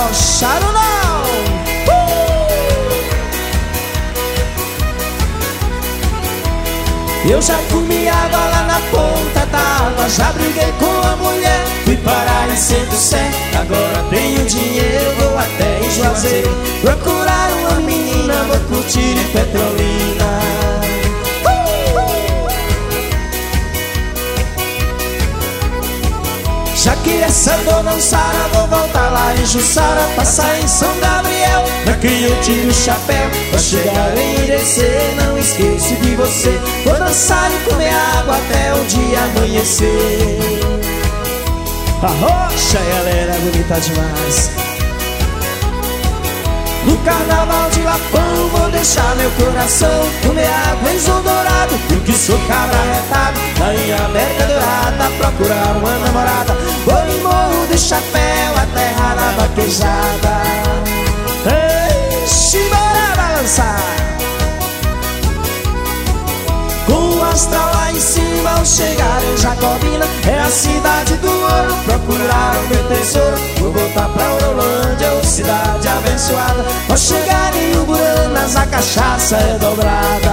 arrocharam não. Eu já comi água lá na ponta d'água, já briguei com a mulher, fui parar em Centro-Sé. Agora tenho dinheiro, vou até em Juazeiro procurar uma menina, vou curtir em Petrolina. Já que essa dor não sara, vou voltar lá em Jussara, passar em São Gabriel, daqui eu tiro o chapéu. Vou chegar em Irecê, não esqueço de você, vou dançar e comer água até o dia amanhecer. Arrocha, galera, bonita demais. No carnaval de Lapão vou deixar meu coração comer água em João Dourado, porque sou cabra retado, lá em América Dourada procurar uma namorada. Vou em Morro do Chapéu, a terra da vaquejada. Eixe, bora balançar. Com o astral lá em cima, ao chegar em Jacobina, é a cidade do ouro, procurar o meu tesouro. Vou voltar pra Orolândia, ô cidade abençoada. Ao chegar em Uburanas, a cachaça é dobrada.